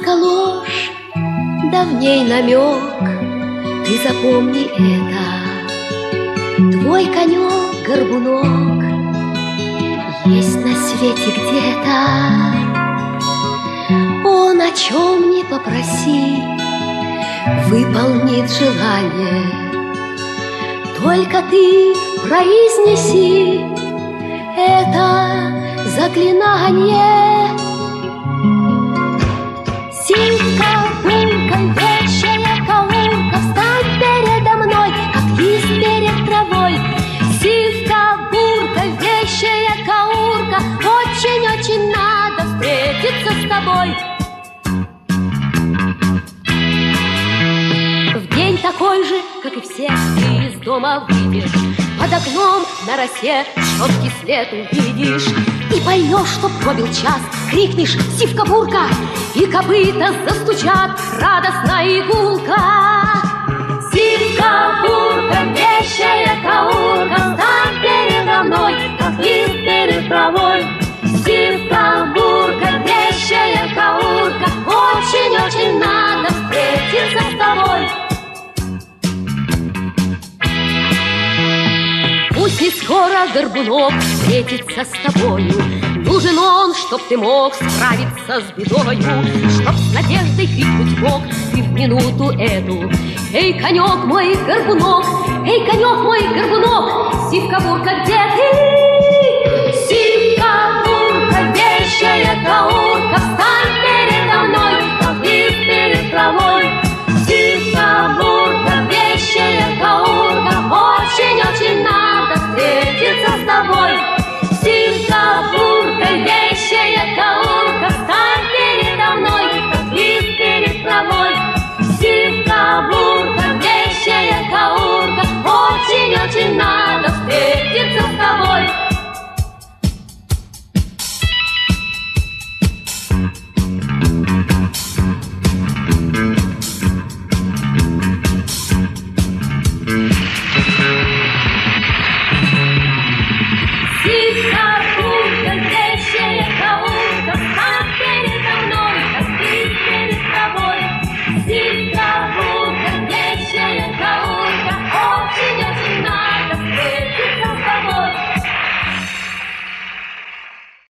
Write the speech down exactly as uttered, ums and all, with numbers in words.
только ложь, да в ней намек. Ты запомни это. Твой конек-горбунок есть на свете где-то. Он о чем не попроси, выполнит желание. Только ты произнеси это заклинание. Сивка, булька, вещая каурка, встань передо мной, как лист перед травой. Сивка, бурка, вещая каурка, очень-очень надо встретиться с тобой. В день такой же, как и все, ты из дома выйдешь, под окном на росе четкий след увидишь. И поймешь, что пробил час, крикнешь «Сивка-бурка!» и копыта застучат радостно и гулко. Сивка-бурка, вещая каурка, встань передо мной, как лист перед травой. Сивка-бурка, вещая каурка, очень-очень надо встретиться с тобой. Пусть не скоро горбунок встретится с тобою, нужен он, чтоб ты мог справиться с бедою, чтоб с надеждой крикнуть мог ты в минуту эту. Эй, конек мой, горбунок, эй, конек мой, горбунок, Сивка-бурка, где ты?